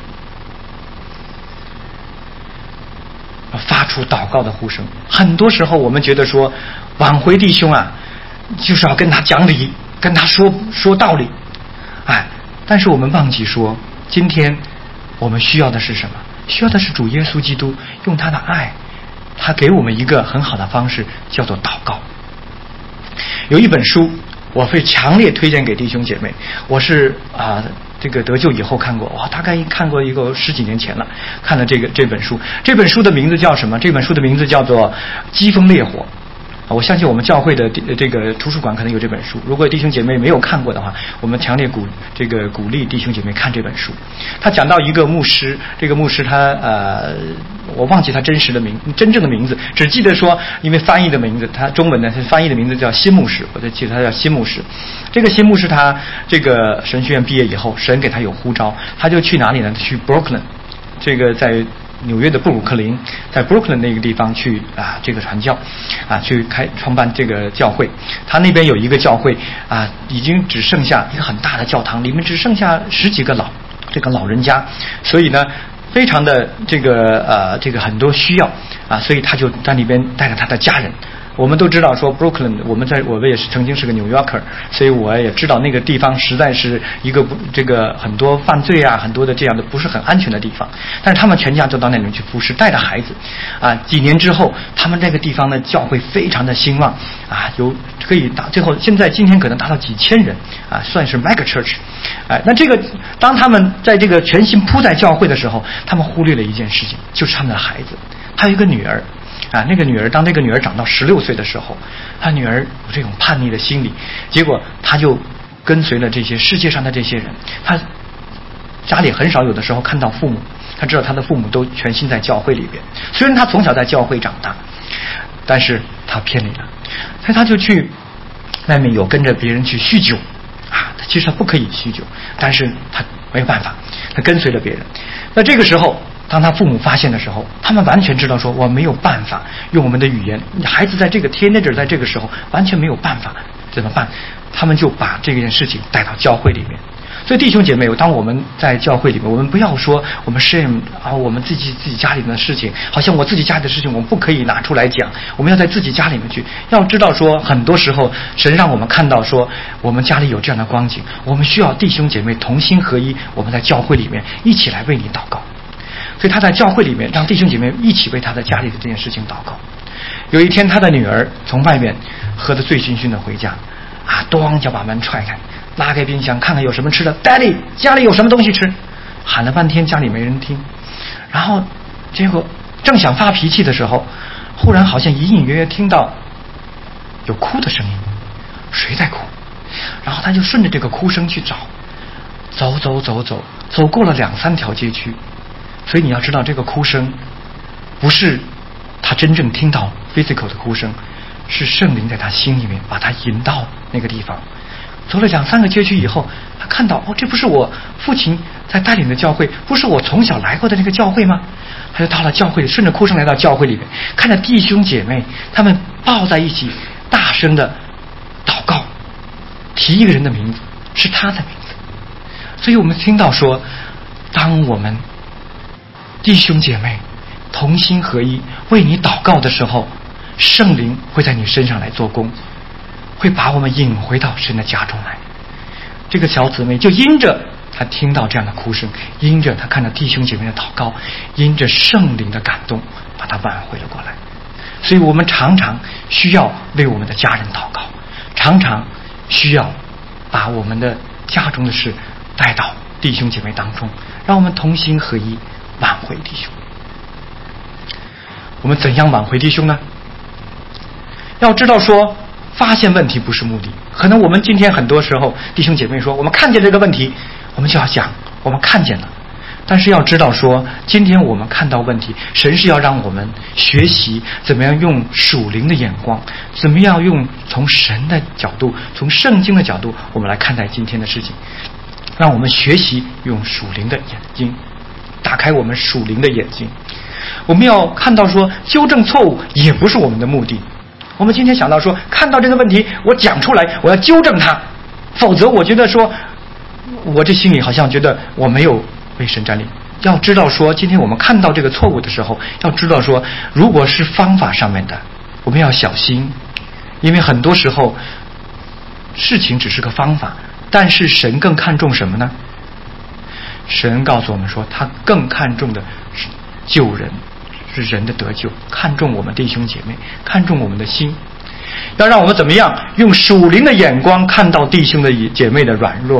发出祷告的呼声。很多时候我们觉得说挽回弟兄啊，就是要跟他讲理，跟他说道理，但是我们忘记说，今天我们需要的是什么？需要的是主耶稣基督用他的爱，他给我们一个很好的方式，叫做祷告。有一本书我会强烈推荐给弟兄姐妹，我是这个得救以后看过，大概看过一个10几年前了，看了这本书。这本书的名字叫什么？这本书的名字叫做《疾风烈火》。我相信我们教会的这个图书馆可能有这本书，如果弟兄姐妹没有看过的话，我们强烈鼓励弟兄姐妹看这本书。他讲到一个牧师，这个牧师他我忘记他真正的名字，只记得说因为翻译的名字，他中文呢他翻译的名字叫新牧师，我就记得他叫新牧师。这个新牧师他这个神学院毕业以后，神给他有呼召，他就去哪里呢？去 Brooklyn， 这个在纽约的布鲁克林，在 Brooklyn 那个地方去这个传教去创办这个教会。他那边有一个教会已经只剩下一个很大的教堂，里面只剩下10几个老人家，所以呢非常的这个很多需要所以他就在那边带着他的家人。我们都知道说 Brooklyn， 我们也是曾经是个 New Yorker， 所以我也知道那个地方实在是一个这个很多犯罪很多的这样的不是很安全的地方。但是他们全家就到那里去服侍，带着孩子几年之后，他们那个地方的教会非常的兴旺有可以最后今天可能达到几千人算是 mega church。那这个当他们在这个全心扑在教会的时候，他们忽略了一件事情，就是他们的孩子。还有一个女儿当那个女儿长到16岁的时候，她女儿有这种叛逆的心理，结果她就跟随了这些世界上的这些人。她家里很少有的时候看到父母，她知道她的父母都全心在教会里边。虽然她从小在教会长大，但是她偏离了，所以她就去外面有跟着别人去酗酒其实她不可以酗酒，但是她没有办法，她跟随了别人。那这个时候当他父母发现的时候，他们完全知道说我没有办法用我们的语言，孩子在这个 teenager 在这个时候完全没有办法，怎么办？他们就把这件事情带到教会里面。所以弟兄姐妹，当我们在教会里面，我们不要说我们 shame 我们自己家里面的事情，好像我自己家里的事情我们不可以拿出来讲，我们要在自己家里面去。要知道说很多时候神让我们看到说我们家里有这样的光景，我们需要弟兄姐妹同心合一，我们在教会里面一起来为你祷告。所以他在教会里面让弟兄姐妹一起为他的家里的这件事情祷告。有一天他的女儿从外面喝得醉醺醺的回家咚就把门踹开，拉开冰箱看看有什么吃的， Daddy 家里有什么东西吃，喊了半天家里没人听。 然后结果正想发脾气的时候，忽然好像隐隐约约听到有哭的声音，谁在哭？然后他就顺着这个哭声去找，走过了2-3条街区。所以你要知道，这个哭声不是他真正听到 physical 的哭声，是圣灵在他心里面把他引到那个地方。走了2-3个街区以后，他看到这不是我父亲在带领的教会，不是我从小来过的那个教会吗？他就到了教会里，顺着哭声来到教会里面，看着弟兄姐妹他们抱在一起，大声的祷告，提一个人的名字，是他的名字。所以我们听到说，当我们弟兄姐妹同心合一为你祷告的时候，圣灵会在你身上来做工，会把我们引回到神的家中来。这个小姊妹就因着她听到这样的哭声，因着她看到弟兄姐妹的祷告，因着圣灵的感动，把她挽回了过来。所以我们常常需要为我们的家人祷告，常常需要把我们的家中的事带到弟兄姐妹当中，让我们同心合一挽回弟兄。我们怎样挽回弟兄呢？要知道说，发现问题不是目的。可能我们今天很多时候弟兄姐妹说我们看见这个问题，我们就要讲我们看见了。但是要知道说，今天我们看到问题，神是要让我们学习怎么样用属灵的眼光，怎么样用从神的角度，从圣经的角度，我们来看待今天的事情，让我们学习用属灵的眼睛，打开我们属灵的眼睛。我们要看到说，纠正错误也不是我们的目的。我们今天想到说，看到这个问题我讲出来，我要纠正它，否则我觉得说我这心里好像觉得我没有为神站立。要知道说，今天我们看到这个错误的时候，要知道说，如果是方法上面的，我们要小心，因为很多时候事情只是个方法，但是神更看重什么呢？神告诉我们说，他更看重的是救人，是人的得救，看重我们弟兄姐妹，看重我们的心，要让我们怎么样用属灵的眼光看到弟兄的姐妹的软弱，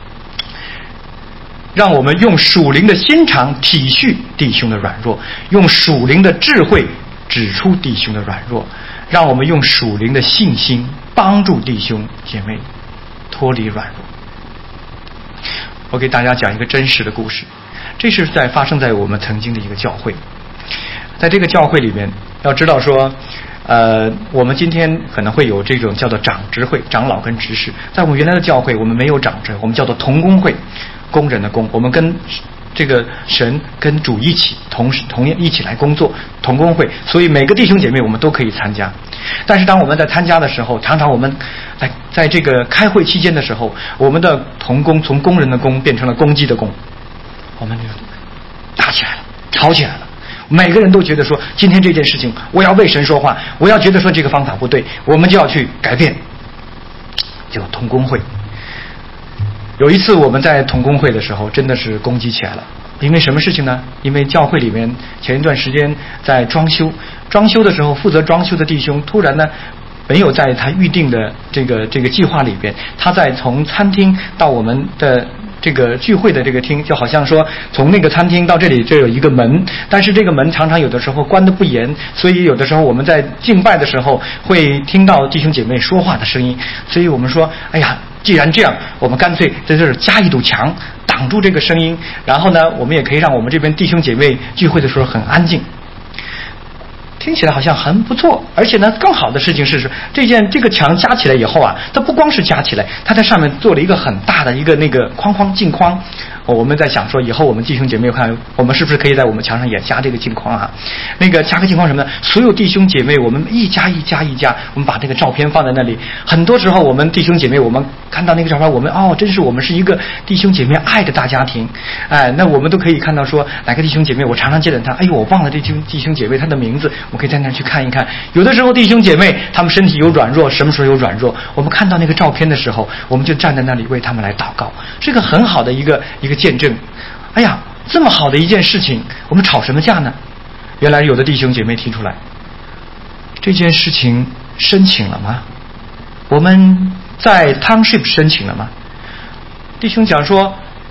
让我们用属灵的心肠体恤弟兄的软弱，用属灵的智慧指出弟兄的软弱，让我们用属灵的信心帮助弟兄姐妹脱离软弱。我给大家讲一个真实的故事，这是发生在我们曾经的一个教会。在这个教会里面，要知道说我们今天可能会有这种叫做长执会，长老跟执事。在我们原来的教会，我们没有长执，我们叫做同工会，工人的工，我们跟这个神跟主一起同一起来工作，同工会，所以每个弟兄姐妹我们都可以参加。但是当我们在参加的时候，常常我们在这个开会期间的时候，我们的同工从工人的工变成了公鸡的工，我们就打起来了，吵起来了。每个人都觉得说，今天这件事情我要为神说话，我要觉得说这个方法不对，我们就要去改变。就同工会，有一次我们在同工会的时候，真的是攻击起来了。因为什么事情呢？因为教会里面前一段时间在装修的时候，负责装修的弟兄突然呢没有在他预定的这个计划里边，他在从餐厅到我们的这个聚会的这个厅，就好像说从那个餐厅到这里这有一个门，但是这个门常常有的时候关得不严，所以有的时候我们在敬拜的时候会听到弟兄姐妹说话的声音，所以我们说，哎呀，既然这样，我们干脆在这儿加一堵墙挡住这个声音，然后呢我们也可以让我们这边弟兄姐妹聚会的时候很安静。听起来好像很不错，而且呢，更好的事情是这个墙加起来以后啊，它不光是加起来，它在上面做了一个很大的一个那个框镜框。我们在想说，以后我们弟兄姐妹看，我们是不是可以在我们墙上也加这个镜框啊？那个加个镜框什么呢？所有弟兄姐妹，我们一家，我们把这个照片放在那里。很多时候，我们弟兄姐妹，我们看到那个照片，我们真是我们是一个弟兄姐妹爱的大家庭。那我们都可以看到说，哪个弟兄姐妹，我常常见到他，哎呦，我忘了这弟兄姐妹他的名字，我可以在那去看一看。有的时候弟兄姐妹他们身体有软弱，什么时候有软弱，我们看到那个照片的时候，我们就站在那里为他们来祷告，是一个很好的一个见证。哎呀，这么好的一件事情，我们吵什么架呢？原来有的弟兄姐妹提出来，这件事情申请了吗？我们在 township 申请了吗？弟兄讲说，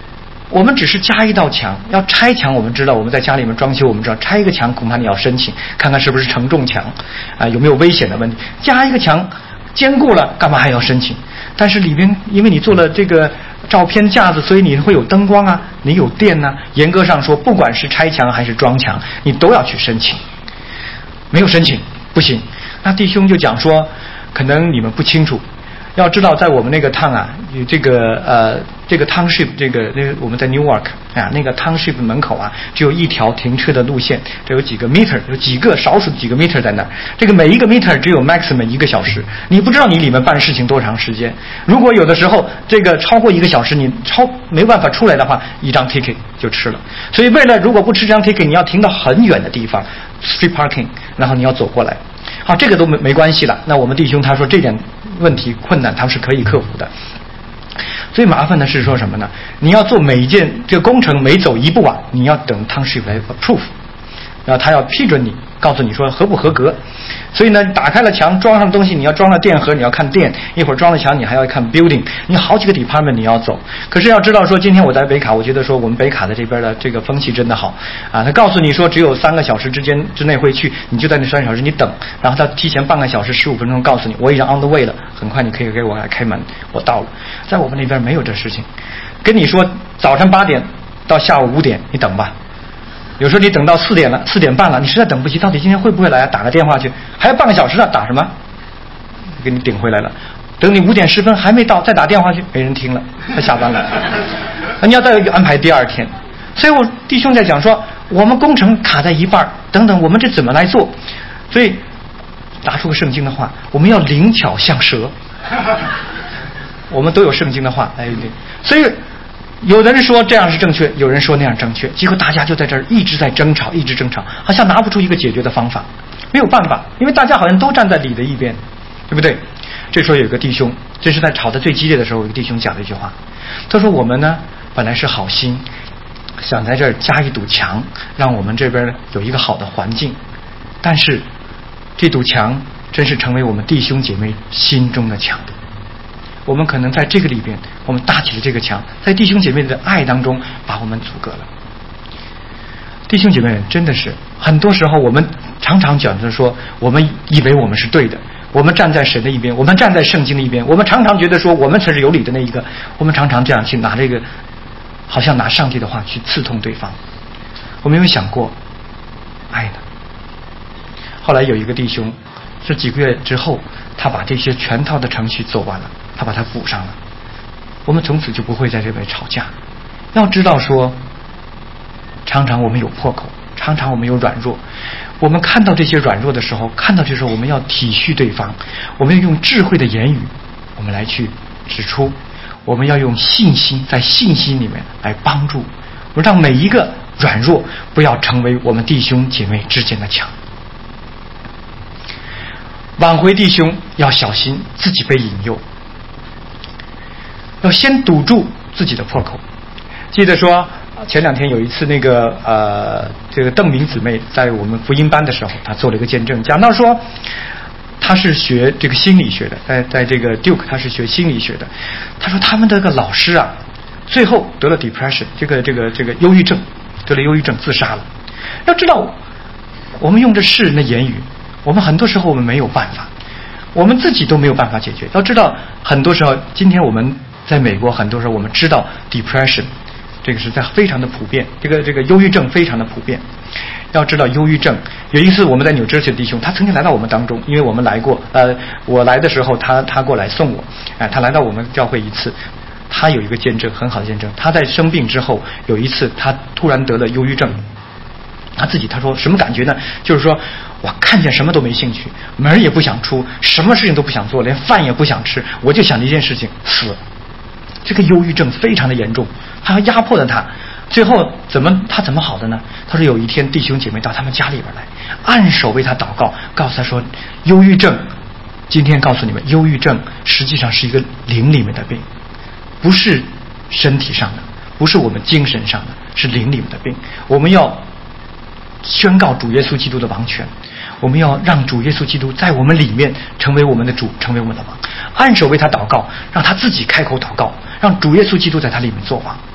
我们只是加一道墙，要拆墙，我们知道我们在家里面装修，我们知道拆一个墙恐怕你要申请，看看是不是承重墙有没有危险的问题。加一个墙坚固了，干嘛还要申请？但是里边因为你做了这个照片架子，所以你会有灯光啊，你有电啊。严格上说，不管是拆墙还是装墙，你都要去申请。没有申请不行。那弟兄就讲说，可能你们不清楚。要知道，在我们那个town有这个township，我们在 Newark 那个 township 门口只有一条停车的路线，这有几个 meter， 有少数几个 meter 在那儿。这个每一个 meter 只有 maximum 1个小时，你不知道你里面办事情多长时间。如果有的时候这个超过1个小时，你没办法出来的话，一张 ticket 就吃了。所以为了如果不吃这张 ticket， 你要停到很远的地方 street parking， 然后你要走过来。好，这个都没关系了。那我们弟兄他说这点问题困难他是可以克服的。最麻烦的是说什么呢？你要做每一件这个工程，每走一步你要等 township 来 approve， 然后他要批准你，告诉你说合不合格。所以呢，打开了墙，装上东西，你要装了电盒，你要看电；一会儿装了墙，你还要看 building， 你好几个 department 你要走。可是要知道说，今天我在北卡，我觉得说我们北卡的这边的这个风气真的好他告诉你说只有3个小时之内会去，你就在那3个小时你等，然后他提前半个小时15分钟告诉你我已经 on the way 了，很快你可以给我来开门，我到了。在我们那边没有这事情，跟你说早上8点到下午5点你等吧。有时候你等到4点了，4点半了，你实在等不及，到底今天会不会来打个电话去，还有半个小时呢，打什么？给你顶回来了。等你5点10分还没到，再打电话去，没人听了，他下班了。你要再安排第2天。所以我弟兄在讲说，我们工程卡在一半，等等，我们这怎么来做？所以拿出个圣经的话，我们要灵巧像蛇。我们都有圣经的话，所以。有的人说这样是正确，有人说那样正确，结果大家就在这儿一直在争吵，好像拿不出一个解决的方法，没有办法，因为大家好像都站在理的一边，对不对？这时候有一个弟兄，这是在吵得最激烈的时候，有一个弟兄讲了一句话，他说我们呢本来是好心，想在这儿加一堵墙，让我们这边有一个好的环境，但是这堵墙真是成为我们弟兄姐妹心中的墙。我们可能在这个里边，我们搭起了这个墙，在弟兄姐妹的爱当中把我们阻隔了。弟兄姐妹真的是很多时候我们常常讲着说，我们以为我们是对的，我们站在神的一边，我们站在圣经的一边，我们常常觉得说我们才是有理的那一个，我们常常这样去拿这个好像拿上帝的话去刺痛对方。我们有想过爱呢？后来有一个弟兄是几个月之后，他把这些全套的程序走完了，他把它补上了。我们从此就不会在这边吵架。要知道说，常常我们有破口，常常我们有软弱。我们看到这些软弱的时候，我们要体恤对方，我们要用智慧的言语，我们来去指出，我们要用信心，在信心里面来帮助，让每一个软弱不要成为我们弟兄姐妹之间的墙。挽回弟兄要小心自己被引诱，要先堵住自己的破口。记得说前2天有一次这个邓明姊妹在我们福音班的时候，她做了一个见证，讲到说她是学这个心理学的，在这个 Duke 她是学心理学的。她说他们这个老师最后得了 depression， 这个忧郁症，得了忧郁症自杀了。要知道我们用着世人的言语，我们很多时候我们没有办法，我们自己都没有办法解决。要知道很多时候，今天我们在美国，很多时候我们知道 depression 这个是在非常的普遍，这个忧郁症非常的普遍。要知道忧郁症，有一次我们在纽约的弟兄，他曾经来到我们当中，因为我们来过，我来的时候他过来送我，他来到我们教会一次，他有一个见证，很好的见证。他在生病之后有一次他突然得了忧郁症，他说什么感觉呢？就是说我看见什么都没兴趣，门也不想出，什么事情都不想做，连饭也不想吃，我就想着一件事情，死。这个忧郁症非常的严重，他压迫了他。最后他怎么好的呢？他说有一天弟兄姐妹到他们家里边来，按手为他祷告，告诉他说忧郁症，今天告诉你们，忧郁症实际上是一个灵里面的病，不是身体上的，不是我们精神上的，是灵里面的病。我们要宣告主耶稣基督的王权，我们要让主耶稣基督在我们里面成为我们的主，成为我们的王。按手为他祷告，让他自己开口祷告，让主耶稣基督在他里面做王。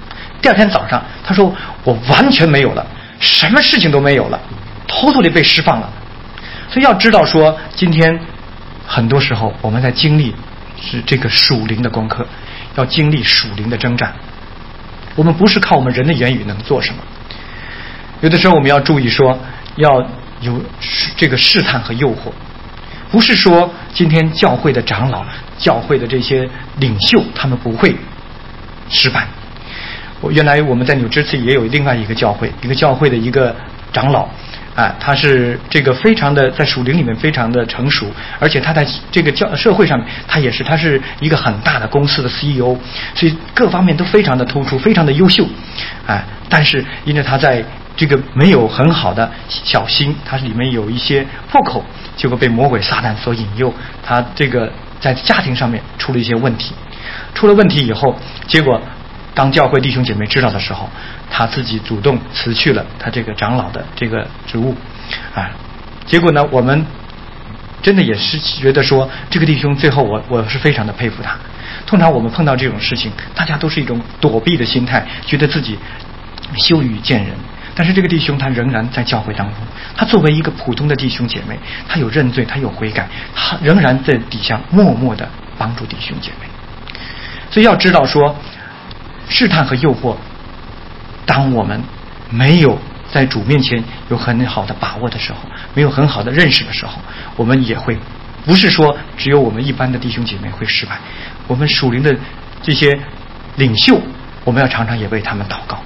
第二天早上他说我完全没有了，什么事情都没有了，偷偷地被释放了。所以要知道说，今天很多时候我们在经历是这个属灵的功课，要经历属灵的征战。我们不是靠我们人的言语能做什么，有的时候我们要注意说，要有这个试探和诱惑，不是说今天教会的长老、教会的这些领袖他们不会失败。原来我们在纽约市也有另外一个教会的一个长老他是这个非常的在属灵里面非常的成熟，而且他在这个社会上面他是一个很大的公司的 CEO， 所以各方面都非常的突出，非常的优秀但是因为他在这个没有很好的小心，他里面有一些破口，结果被魔鬼撒旦所引诱，他这个在家庭上面出了一些问题。出了问题以后，结果当教会弟兄姐妹知道的时候，他自己主动辞去了他这个长老的这个职务结果呢，我们真的也是觉得说，这个弟兄最后我是非常的佩服他。通常我们碰到这种事情，大家都是一种躲避的心态，觉得自己羞于见人。但是这个弟兄他仍然在教会当中，他作为一个普通的弟兄姐妹，他有认罪，他有悔改，他仍然在底下默默的帮助弟兄姐妹。所以要知道说，试探和诱惑，当我们没有在主面前有很好的把握的时候，没有很好的认识的时候，我们也会不是说只有我们一般的弟兄姐妹会失败，我们属灵的这些领袖，我们要常常也为他们祷告。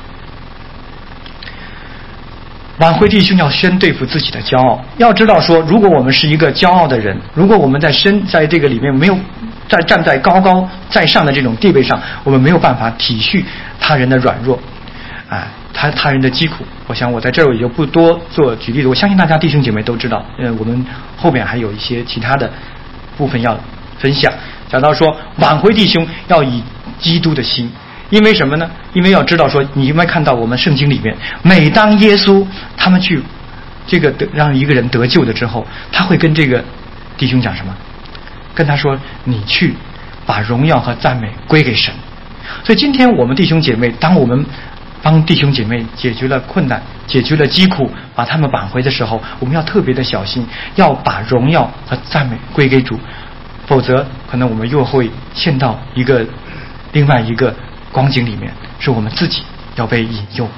挽回弟兄要先对付自己的骄傲。要知道说，如果我们是一个骄傲的人，如果我们在这个里面没有站在高高在上的这种地位上，我们没有办法体恤他人的软弱他人的疾苦。我想我在这儿也就不多做举例子，我相信大家弟兄姐妹都知道我们后面还有一些其他的部分要分享。讲到说挽回弟兄要以基督的心，因为什么呢？因为要知道说，你应该看到我们圣经里面，每当耶稣他们去这个让一个人得救的之后，他会跟这个弟兄讲什么？跟他说，你去把荣耀和赞美归给神。所以今天我们弟兄姐妹，当我们帮弟兄姐妹解决了困难，解决了疾苦，把他们挽回的时候，我们要特别的小心，要把荣耀和赞美归给主，否则可能我们又会陷到另外一个光景里面，是我们自己要被引诱。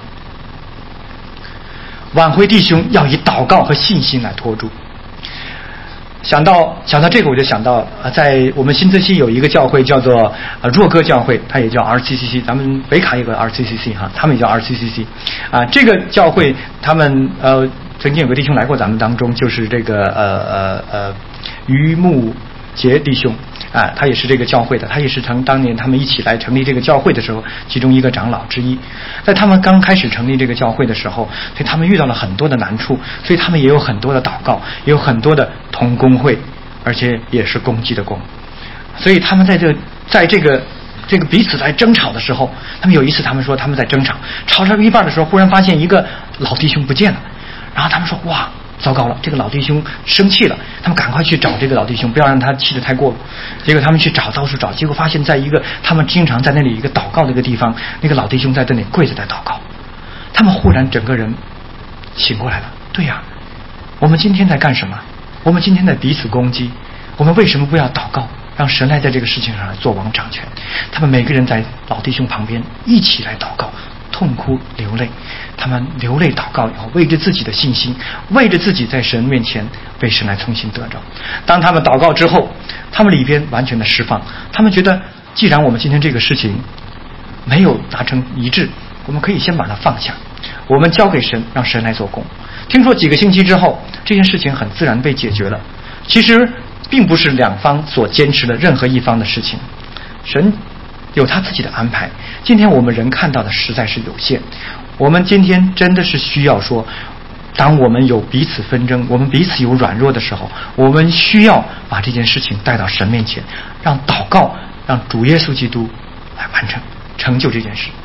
挽回弟兄要以祷告和信心来托住。想到这个，我就想到在我们新泽西有一个教会叫做若歌教会，它也叫 RCCC， 咱们北卡有个 RCCC 他们也叫 RCCC 这个教会他们曾经有个弟兄来过咱们当中，就是这个于木杰弟兄他也是这个教会的，他也是当年他们一起来成立这个教会的时候其中一个长老之一。在他们刚开始成立这个教会的时候，所以他们遇到了很多的难处，所以他们也有很多的祷告，也有很多的同工会，而且也是公祭的工。所以他们在这个彼此在争吵的时候，他们有一次他们说他们在争吵到一半的时候，忽然发现一个老弟兄不见了，然后他们说哇糟糕了，这个老弟兄生气了，他们赶快去找这个老弟兄，不要让他气得太过。结果他们去找，到处找，结果发现在一个他们经常在那里一个祷告的一个地方，那个老弟兄在那里跪着在祷告。他们忽然整个人醒过来了，对呀，我们今天在干什么？我们今天在彼此攻击，我们为什么不要祷告，让神来在这个事情上来做王掌权？他们每个人在老弟兄旁边一起来祷告，痛哭流泪。他们流泪祷告以后，为着自己的信心，为着自己在神面前被神来重新得着。当他们祷告之后，他们里边完全的释放，他们觉得既然我们今天这个事情没有达成一致，我们可以先把它放下，我们交给神，让神来做工。听说几个星期之后，这件事情很自然被解决了。其实并不是两方所坚持的任何一方的事情，神有他自己的安排。今天我们人看到的实在是有限，我们今天真的是需要说，当我们有彼此纷争，我们彼此有软弱的时候，我们需要把这件事情带到神面前，让祷告，让主耶稣基督来完成就这件事。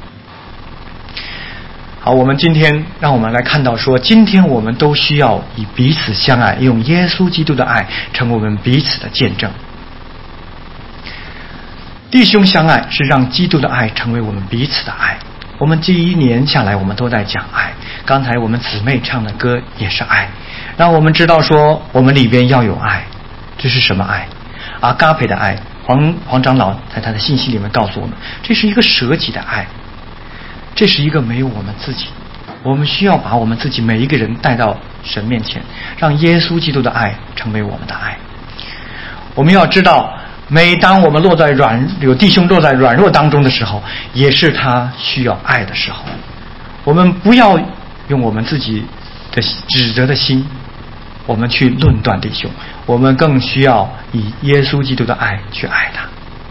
好，我们今天让我们来看到说，今天我们都需要以彼此相爱，用耶稣基督的爱成为我们彼此的见证。弟兄相爱是让基督的爱成为我们彼此的爱。 我们这一年下来，我们都在讲爱。刚才我们姊妹唱的歌也是爱，让我们知道说我们里边要有爱。这是什么爱？阿嘎培的爱。黄长老在他的信息里面告诉我们，这是一个舍己的爱，这是一个没有我们自己。我们需要把我们自己每一个人带到神面前，让耶稣基督的爱成为我们的爱。我们要知道，每当我们有弟兄落在软弱当中的时候，也是他需要爱的时候。我们不要用我们自己的指责的心，我们去论断弟兄，我们更需要以耶稣基督的爱去爱他。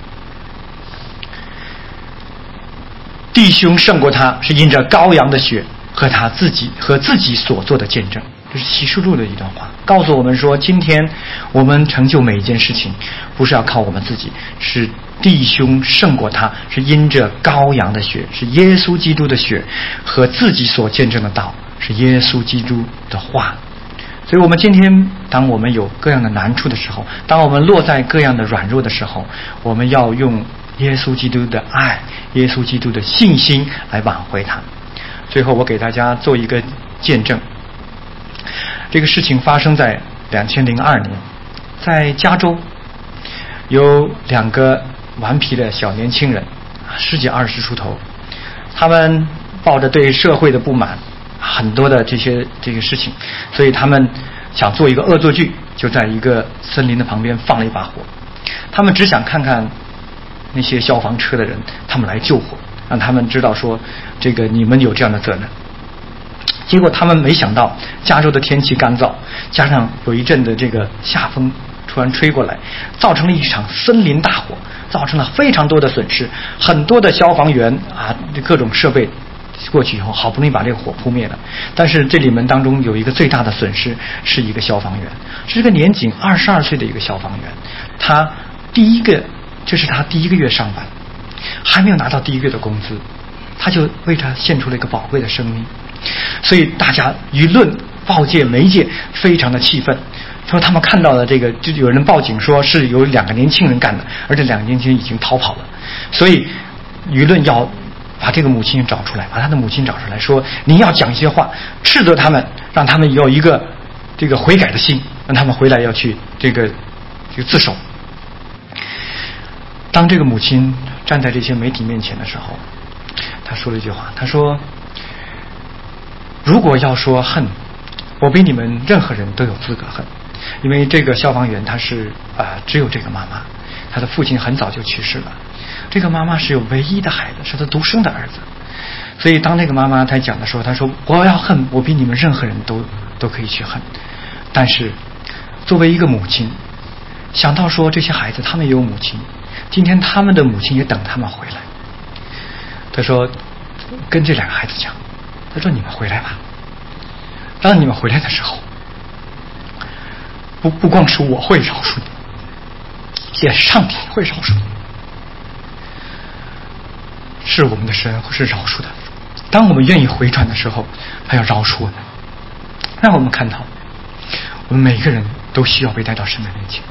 弟兄胜过他，是因着羔羊的血和自己所做的见证。这是启示录的一段话，告诉我们说，今天我们成就每一件事情，不是要靠我们自己，是弟兄胜过他，是因着羔羊的血，是耶稣基督的血和自己所见证的道，是耶稣基督的话。所以我们今天当我们有各样的难处的时候，当我们落在各样的软弱的时候，我们要用耶稣基督的爱，耶稣基督的信心来挽回它。最后我给大家做一个见证，这个事情发生在2002年，在加州有2个顽皮的小年轻人，10几20出头，他们抱着对社会的不满，很多的这个事情，所以他们想做一个恶作剧，就在一个森林的旁边放了一把火。他们只想看看那些消防车的人，他们来救火，让他们知道说这个你们有这样的责任。结果他们没想到加州的天气干燥，加上有一阵的这个夏风突然吹过来，造成了一场森林大火，造成了非常多的损失。很多的消防员各种设备过去以后，好不容易把这个火扑灭了，但是这里面当中有一个最大的损失，是一个消防员，是一个年仅22岁的一个消防员。这是他第一个月上班，还没有拿到第一个月的工资，他就为他献出了一个宝贵的生命。所以大家舆论、报界、媒介非常的气愤，说他们看到了这个，就有人报警说是有2个年轻人干的，而这2个年轻人已经逃跑了。所以舆论要把这个母亲找出来，把他的母亲找出来，说你要讲一些话，斥责他们，让他们有一个这个悔改的心，让他们回来要去这个自首。当这个母亲站在这些媒体面前的时候，她说了一句话，她说，如果要说恨，我比你们任何人都有资格恨，因为这个消防员他是只有这个妈妈，他的父亲很早就去世了，这个妈妈是有唯一的孩子，是他独生的儿子。所以当那个妈妈在讲的时候，她说我要恨，我比你们任何人都可以去恨。但是作为一个母亲，想到说这些孩子他们也有母亲，今天他们的母亲也等他们回来，她说跟这2个孩子讲，她说你们回来吧，当你们回来的时候，不光是我会饶恕你，也是上帝会饶恕你，是我们的神是饶恕的。当我们愿意回转的时候，他要饶恕我们，让我们看到我们每个人都需要被带到神的面前。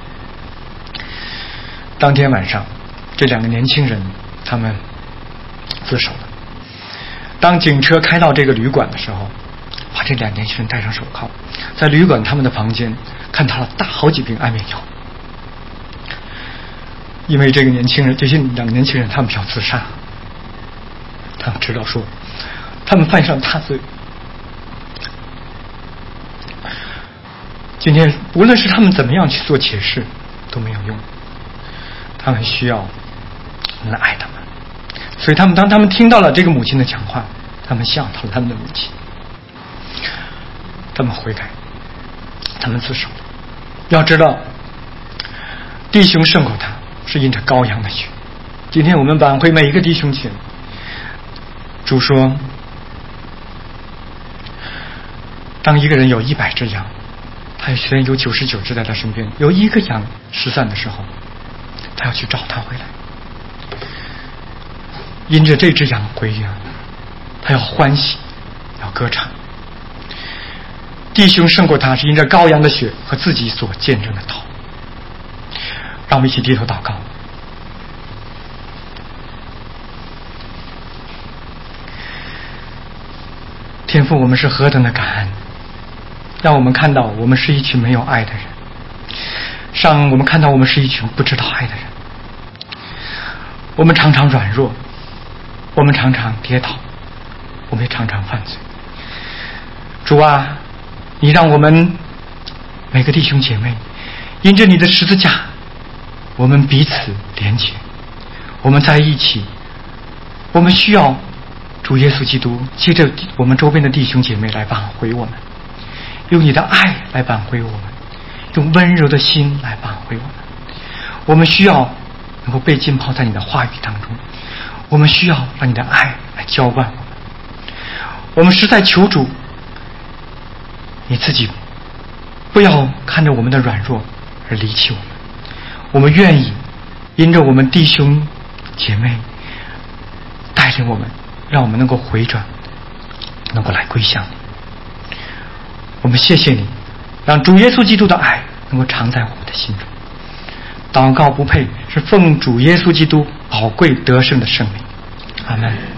当天晚上这2个年轻人他们自首了。当警车开到这个旅馆的时候，把这2个年轻人戴上手铐，在旅馆他们的房间看到了好几瓶安眠药。因为这些2个年轻人他们要自杀，他们知道说他们犯上大罪。今天无论是他们怎么样去做解释都没有用，他们需要我们来爱他们。所以当他们听到了这个母亲的讲话，他们想到了他们的母亲，他们悔改，他们自首。要知道弟兄胜过他，是因着羔羊的血。今天我们挽回每一个弟兄前，主说，当一个人有100只羊，他虽然有99只在他身边，有一个羊失散的时候，他要去找他回来。因着这只羊归羊，他要欢喜，要歌唱。弟兄胜过他，是因着羔羊的血和自己所见证的道。让我们一起低头祷告。 天父，我们是何等的感恩，让我们看到我们是一群没有爱的人，我们看到我们是一群不知道爱的人，我们常常软弱，我们常常跌倒，我们也常常犯罪。主啊，你让我们每个弟兄姐妹因着你的十字架，我们彼此连结，我们在一起，我们需要主耶稣基督借着我们周边的弟兄姐妹来挽回我们，用你的爱来挽回我们，用温柔的心来挽回我们。我们需要能够被浸泡在你的话语当中，我们需要让你的爱来浇灌我们。我们实在求主你自己不要看着我们的软弱而离弃我们，我们愿意因着我们弟兄姐妹带领我们，让我们能够回转，能够来归向你。我们谢谢你，让主耶稣基督的爱能够常在我们的心中。祷告不配，是奉主耶稣基督宝贵得胜的圣名。阿们。